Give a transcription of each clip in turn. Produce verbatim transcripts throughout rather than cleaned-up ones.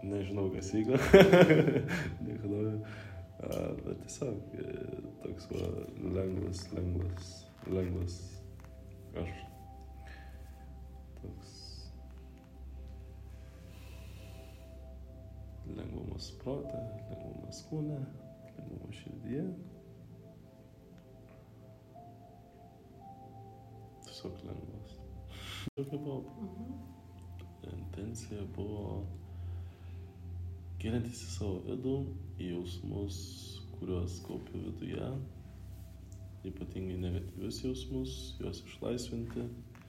nežinau, kas vyko. Nieko naujo. Bet tiesiog toks va, lengvas, lengvas, lengvas. Aš toks lengvumas protą, lengvumas kūne, lengvumas širdyje. Tiesiog lengvas. Tokia buvo. Mhm. Intencija buvo gilintis į savo vidų, į jausmus, kuriuos kaupiu viduje, ypatingai negatyvius jausmus, juos išlaisvinti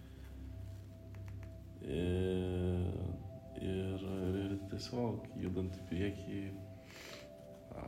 ir, ir, ir tiesiog judant į priekį, a,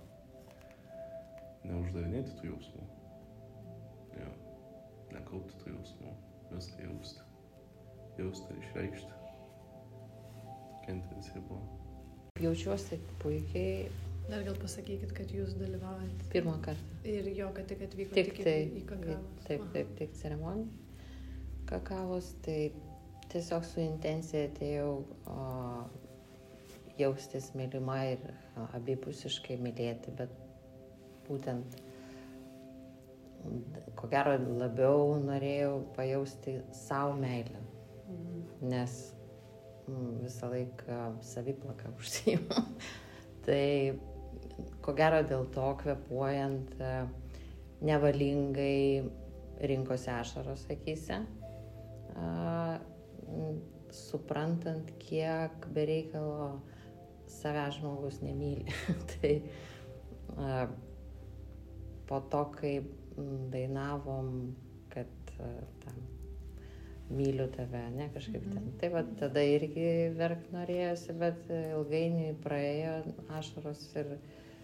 neuždarinėti tų jausmų, jo, nekaupti tų jausmų, viską jausti, jausti ir išreikšti. Tokia intencija buvo. Jaučiuosi puikiai. Dar gal pasakykit, kad jūs dalyvaujat. Pirmą kartą. Ir jo, kad tik atvyko tik, tik tai, į, į kakavos. Taip, taip, tik ceremonija kakavos. Tai tiesiog su intencija atėjau o, jaustis mylima ir o, abipusiškai mylėti, bet būtent ko gero labiau norėjau pajausti savo meilę, mhm. nes visą laiką saviplaka užsiimu. Tai ko gero dėl to kvėpuojant nevalingai rinkosi ašaros akyse, suprantant, kiek bereikalo savęs žmogus nemyli. Tai a, po to, kai dainavom, kad a, tam myliu tave, ne, kažkaip ten. Mm-hmm. Tai va, tada irgi verkt norėjosi, bet ilgainiui praėjo ašaros ir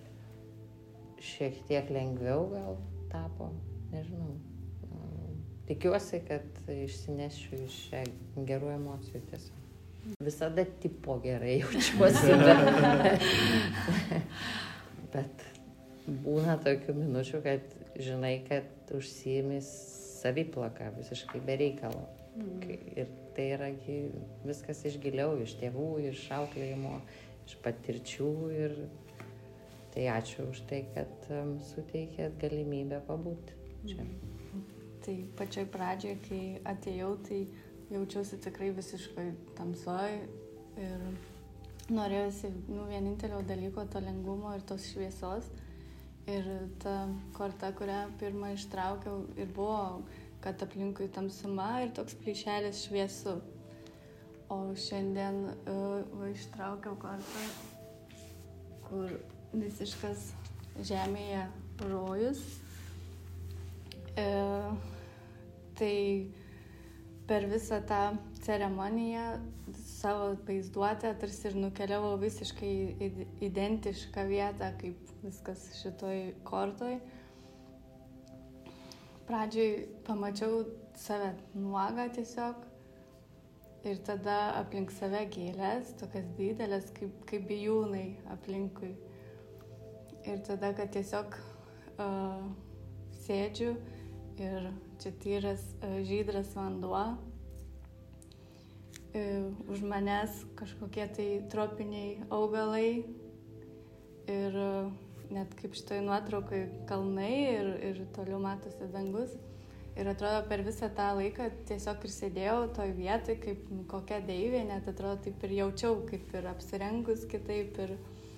šiek tiek lengviau gal tapo, nežinau. Tikiuosi, kad išsinešiu iš šią gerų emocijų tiesiog. Visada tipo gerai jaučiuosi, bet, bet būna tokių minučių, kad žinai, kad užsiimi saviplaka visiškai bereikalo. Mm. Ir tai yra viskas iš giliau, iš tėvų, iš auklėjimo, iš patirčių ir tai ačiū už tai, kad um, suteikėt galimybę pabūti čia. Mm. Tai pačioj pradžioj, kai atėjau, tai jaučiausi tikrai visiškai tamsoj ir norėjusi nu, vienintelio dalyko, to lengvumo ir tos šviesos. Ir ta korta, kurią pirmą ištraukiau ir buvo, kad aplinkui tamsuma ir toks plyšelis šviesu. O šiandien uh, va, ištraukiau kortą, kur visiškas žemėje rojus. E, tai per visą tą ceremoniją savo vaizduotę tarsi ir nukeliavau visiškai identišką vietą, kaip viskas šitoj kortoj. Pradžioj pamačiau save nuogą tiesiog ir tada aplink save gėlės, tokias didelės kaip, kaip bijūnai aplinkui. Ir tada, kad tiesiog uh, sėdžiu ir čia tyras uh, žydras vanduo, uh, už manęs kažkokie tai tropiniai augalai ir uh, net kaip šitoj nuotraukai kalnai ir, ir toliau matosi dangus. Ir atrodo per visą tą laiką tiesiog ir sėdėjau toj vietoj kaip kokia deivė, net atrodo taip ir jaučiau, kaip ir apsirengus kitaip ir,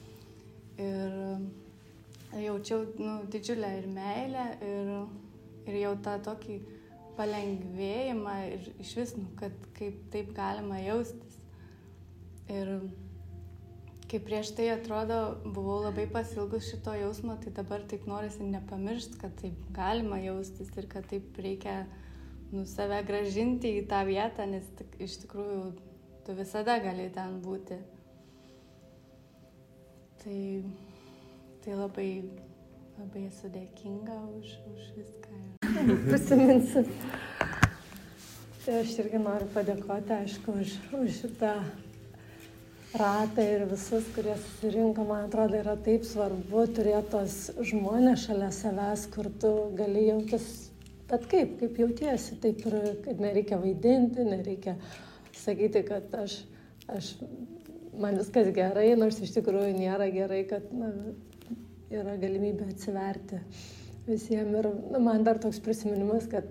ir jaučiau nu, didžiulę ir meilę ir, ir jau tą tokį palengvėjimą ir iš vis, nu, kad kaip taip galima jaustis. Ir kaip prieš tai atrodo, buvau labai pasilgus šito jausmo, tai dabar taip norisi nepamiršti, kad taip galima jaustis ir kad taip reikia nu, save gražinti į tą vietą, nes tik, iš tikrųjų tu visada gali ten būti. Tai, tai labai, labai esu dėkinga už, už viską. Prisiminsiu. Tai aš irgi noriu padėkoti, aišku, už, už šitą ratą ir visus, kurie susirinko. Man atrodo, yra taip svarbu turėti tos žmonės šalia savęs, kur tu gali jautis, bet kaip, kaip jautiesi. Taip ir, kad nereikia vaidinti, nereikia sakyti, kad aš, aš man viskas gerai, nors iš tikrųjų nėra gerai, kad na, yra galimybė atsiverti visiems. Ir na, man dar toks prisiminimas, kad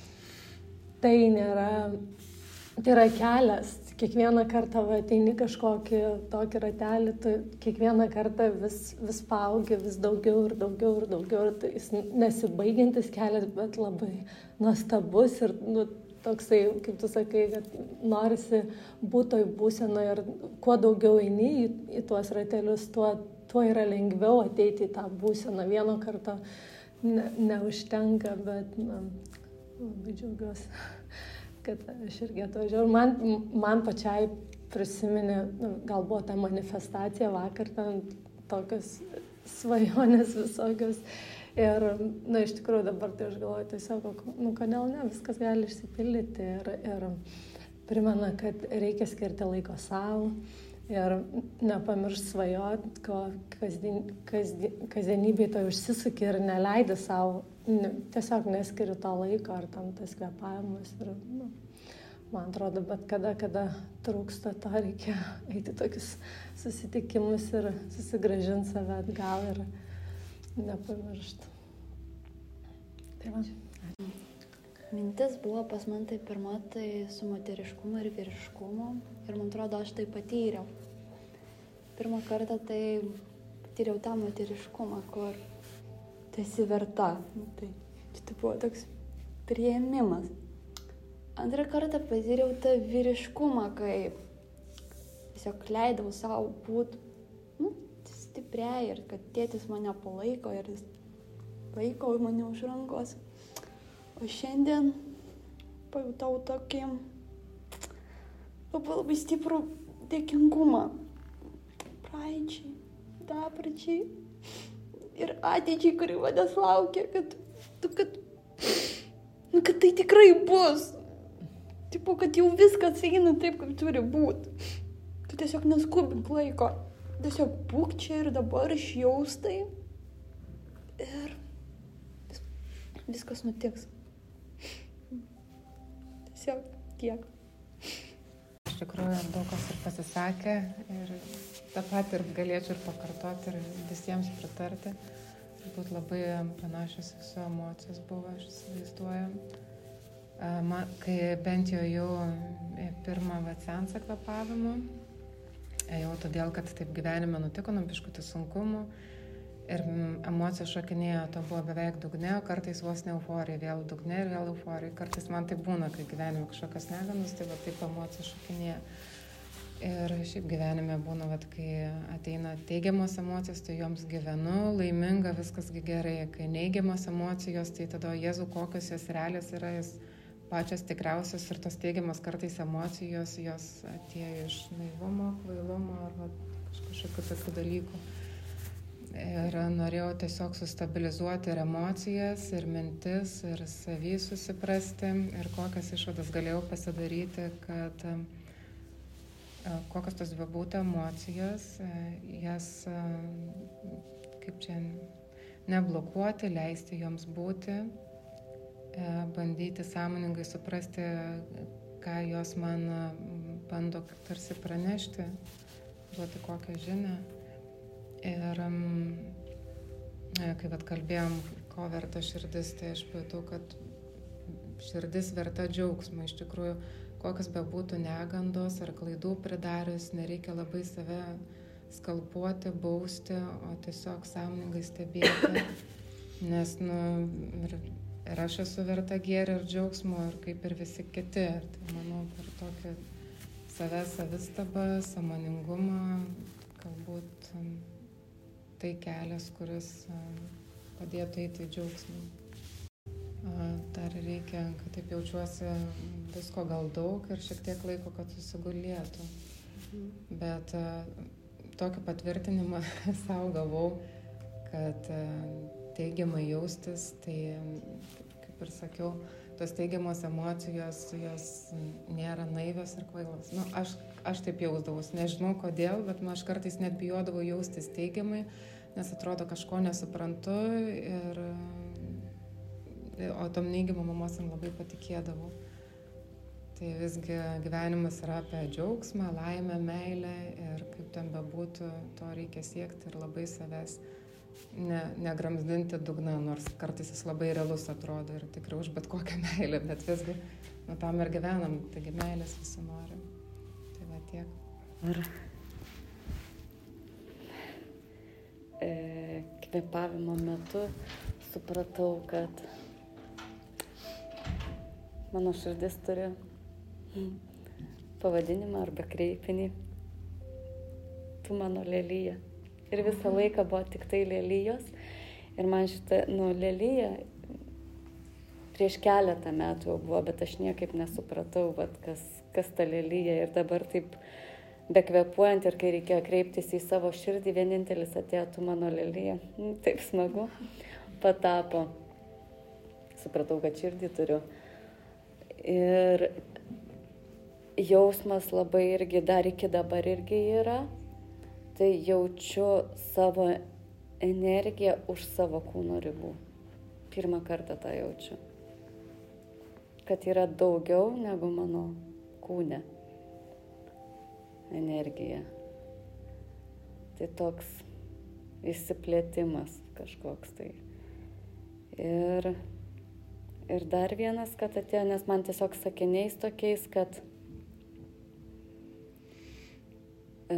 tai nėra, tai yra kelias. Kiekvieną kartą va, ateini kažkokį tokį ratelį, tu kiekvieną kartą vis, vis paaugi, vis daugiau ir daugiau ir daugiau. Ir tai jis nesibaigiantis kelias, bet labai nuostabus ir nu, toksai, kaip tu sakai, kad norisi būti toj būsenoje ir kuo daugiau eini į, į tuos ratelius, tuo, tuo yra lengviau ateiti į tą būseną. Vieno karto ne, neužtenka, bet na, labai džiaugiuosi, kad aš irgi atvažiavau. Man, man pačiai prisiminė, gal buvo ta manifestacija vakar, ten tokios svajonės visokios. Ir, na, iš tikrųjų dabar tai aš galvoju tiesiog, nu, kodėl ne, viskas gali išsipildyti. Ir, ir primena, kad reikia skirti laiko savo ir nepamiršti svajoti, ko kasdien, kasdien, kasdienybėje to užsisuki ir neleidi savo, ne, tiesiog neskiri to laiko ar tam tas kvėpavimas. Ir, nu, man atrodo, bet kada, kada trūksta, to reikia eiti tokius susitikimus ir susigrąžinti save atgal ir nepamiršti. Tai va. Mintis buvo pas man tai pirma, tai su moteriškumu ir vyriškumu. Ir man atrodo, aš tai patyriau. Pirmą kartą tai patyriau tą moteriškumą, kur tu esi verta. Tai, tai buvo toks priėmimas. Antrą kartą patyriau tą vyriškumą, kai tiesiog leidau savo būti nu, stipriai ir kad tėtis mane palaiko ir jis laiko mane už rankos. O šiandien pajutau tokį labai labai stiprų dėkingumą praeičiai, dabarčiai ir ateičiai, kuri manęs laukia, kad, kad, nu, kad tai tikrai bus. Tipo, kad jau viskas eina taip, kaip turi būti. Tu tiesiog neskubink laiko. Tiesiog būk čia ir dabar išjaustai ir vis, viskas nutiks. Tiesiog tiek. Iš tikrųjų, daug kas ir pasisakė ir tą patį ir galėčiau ir pakartoti ir visiems pritarti. Turbūt labai panašios visų emocijos buvo, aš įsivaizduoju. Man, kai bent jau jau pirmą va seansą kvėpavimo, jau todėl, kad taip gyvenime nutiko, nu biškutį sunkumų ir emocijos šokinėjo, to buvo beveik dugne, o kartais vos ne euforija, vėl dugne ir vėl euforija. Kartais man tai būna, kai gyvenime kažkokios neganus, tai va taip emocijos šokinėjo. Ir šiaip gyvenime būna, va, kai ateina teigiamos emocijos, tai joms gyvenu, laiminga, viskas gerai. Kai neigiamos emocijos, tai tada Jėzau, kokios jos realios yra, jos pačios tikriausios ir tos teigiamos kartais emocijos, jos atėjo iš naivumo, kvailumo ar va, kažkokių tokių dalykų. Ir norėjau tiesiog sustabilizuoti ir emocijas, ir mintis, ir savį susiprasti, ir kokias išvadas galėjau pasidaryti, kad kokios tos bebūtų emocijos, jas kaip čia neblokuoti, leisti joms būti, bandyti sąmoningai suprasti, ką jos man bando tarsi pranešti, duoti kokią žinią. Ir kai vat kalbėjom, ko verta širdis, tai aš pajutau, kad širdis verta džiaugsmo. Iš tikrųjų, kokios bebūtų negandos ar klaidų pridarius, nereikia labai save skalpuoti, bausti, o tiesiog sąmoningai stebėti. Nes nu, ir, ir aš esu verta gėrio ir džiaugsmo, ir kaip ir visi kiti. Ir tai manau, per tokį savęs savistabą, sąmoningumą, galbūt tai kelias, kuris padėtų eiti į džiaugsmą. Dar reikia, kad taip jaučiuosi visko gal daug ir šiek tiek laiko, kad susigulėtų. Bet tokį patvirtinimą savo gavau, kad teigiamai jaustis, tai kaip ir sakiau, tos teigiamos emocijos, jos nėra naivios ir kvailos. Nu, aš, aš taip jausdavus, nežinau kodėl, bet nu, aš kartais net bijodavau jaustis teigiamai, nes atrodo kažko nesuprantu, ir, o tom neigiamom emocijom labai patikėdavau. Tai visgi gyvenimas yra apie džiaugsmą, laimę, meilę ir kaip kaip ten bebūtų, to reikia siekti ir labai savęs ne, negramzdinti dugną, nors kartais jis labai realus atrodo ir tikrai už bet kokią meilę, bet visgi nu, tam ir gyvenam, taigi meilės visi nori. Tai va tiek. Ir e, kvėpavimo metu supratau, kad mano širdis turi pavadinimą arba kreipinį. Tu mano lelyja. Ir visą laiką buvo tik tai lelyjos. Ir man šitą, nu, lelyja prieš keletą metų jau buvo, bet aš niekaip nesupratau, vat, kas, kas ta lelyja. Ir dabar taip bekvepuojant ir kai reikėjo kreiptis į savo širdį, vienintelis atėjo tu mano lelyja. Taip smagu patapo. Supratau, kad širdį turiu. Ir jausmas labai irgi dar iki dabar irgi yra, tai jaučiu savo energiją už savo kūno ribų. Pirmą kartą tą jaučiu. Kad yra daugiau negu mano kūne energija. Tai toks išsiplėtimas kažkoks tai. Ir Ir dar vienas, kad atėjo, nes man tiesiog sakiniais tokiais, kad e,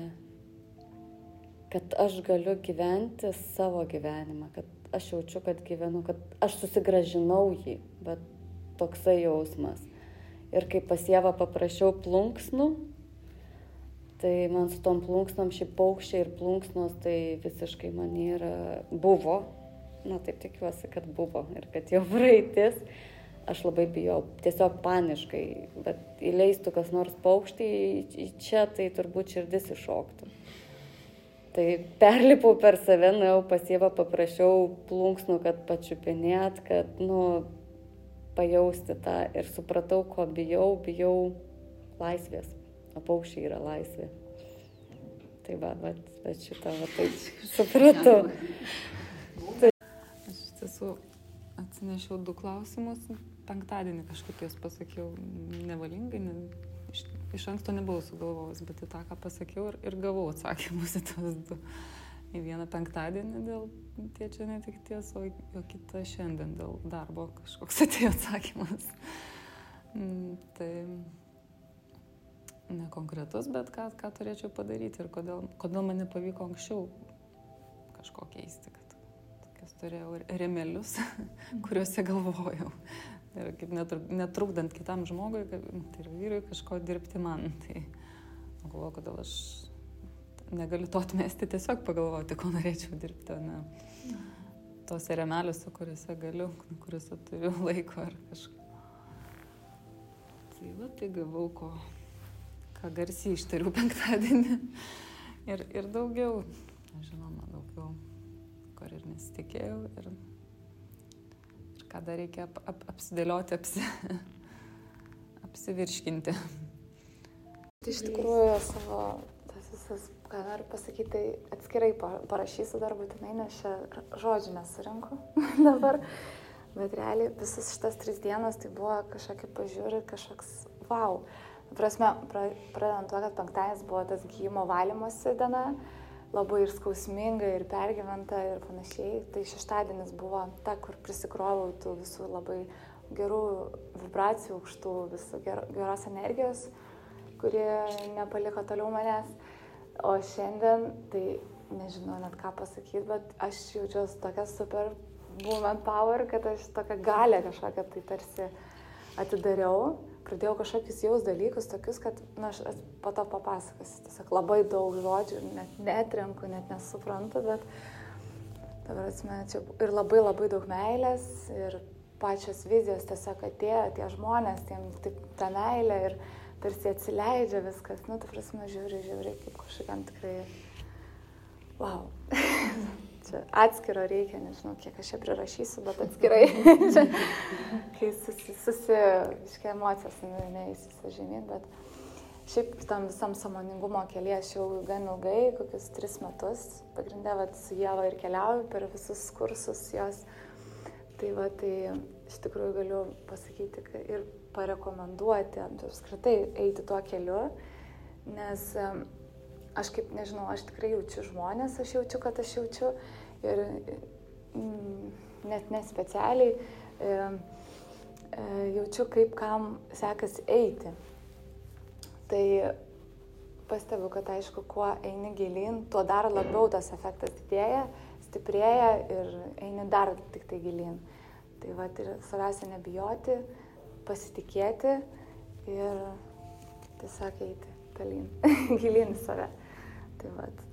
kad aš galiu gyventi savo gyvenimą, kad aš jaučiu, kad gyvenu, kad aš susigražinau jį, bet toksai jausmas. Ir kai pas Ievą paprašiau plunksnų, tai man su tom plunksnom šį paukščiai ir plunksnos, tai visiškai man yra buvo. Na, taip tikiuosi, kad buvo ir kad jau praeitis. Aš labai bijau, tiesiog paniškai, bet įleistų kas nors paukštį į čia, tai turbūt širdis iššoktų. Tai perlipau per save, nuėjau pas Ievą, paprašiau plunksnų, kad pačiupinėt, kad, nu, pajausti tą ir supratau, ko bijau, bijau laisvės, o paukščiai yra laisvė. Tai va, bet, bet šitą va taip supratau. Esu atsinešiau du klausimus, penktadienį kažkaip jas pasakiau nevalingai, ne, iš, iš anksto nebuvau sugalvojus, bet į tą, ką pasakiau ir, ir gavau atsakymus į tos du. Į vieną penktadienį dėl tėčio netekties, o, o kitą šiandien dėl darbo kažkoks atėjo atsakymas. Mm, tai nekonkretus, bet ką, ką turėčiau padaryti ir kodėl, kodėl man nepavyko anksčiau kažko keisti. Turėjau remelius, kuriuose galvojau. Ir kaip netrukdant kitam žmogui, tai yra vyrui kažko dirbti man. Tai galvoju, kodėl aš negaliu to atmesti, tiesiog pagalvoti, ko norėčiau dirbti, o ne tose remeliuose, kuriuose galiu, kuriuose turiu laiko ar kažką. Tai va, tai gavau, ko, ką garsiai ištariu penktadienį. Ir, ir daugiau, žinoma, daugiau. Ir nesitikėjau ir, ir ką dar reikia ap, ap, apsidėlioti, apsi, apsivirškinti. Tai iš tikrųjų savo, tas visas, ką noriu pasakyti, tai atskirai parašysiu dar būtinai, nes čia žodžių nesurinku dabar, bet realiai visas šitas tris dienas tai buvo kažkokia pažiūri, kažkoks wow. Prasme, pradedant to, kad penktadienis buvo tas gijimo valymosi diena, labai ir skausminga, ir pergyventa, ir panašiai. Tai šeštadienis buvo ta, kur prisikroviau tų visų labai gerų vibracijų, aukštų visų ger, geros energijos, kurie nepaliko toliau manęs. O šiandien, tai nežinau net ką pasakyti, bet aš jaučiuosi tokia super woman power, kad aš tokią galę kažkokią tai tarsi atidariau. Pradėjau kažkokius jaus dalykus, tokius, kad, na, aš po to papasakosiu. Tiesiog labai daug žodžių, net netrenku, net nesuprantu, bet dabar atsimenė, čia ir labai labai daug meilės, ir pačios vizijos tiesiog atėjo, tie žmonės, tiem taip, ta meilė, ir tarsi atsileidžia viskas. Nu, tai prasme, žiūri, žiūri, kaip kažkokiam tikrai, wow. Čia atskiro reikia, nežinau, kiek aš čia prirašysiu, bet atskirai. Čia, kai susi, susi, iškai emocijos neįsisažymint, bet šiaip tam visam sąmoningumo kelyje aš jau gan ilgai, kokius tris metus, pagrindė, vat, su Ieva ir keliauju per visus kursus jos. Tai va, tai iš tikrųjų galiu pasakyti ir parekomenduoti, apskritai eiti tuo keliu, nes aš kaip, nežinau, aš tikrai jaučiu žmonės, aš jaučiu, kad aš jaučiu ir mm, net nespecialiai e, e, jaučiu, kaip kam sekasi eiti. Tai pastebiu, kad aišku, kuo eini gilyn, tuo dar labiau tas efektas didėja, stiprėja ir eini dar tik tai gilyn. Tai va, ir svarbiausia nebijoti, pasitikėti ir tiesiog eiti tolyn, gilyn į save. Tai va.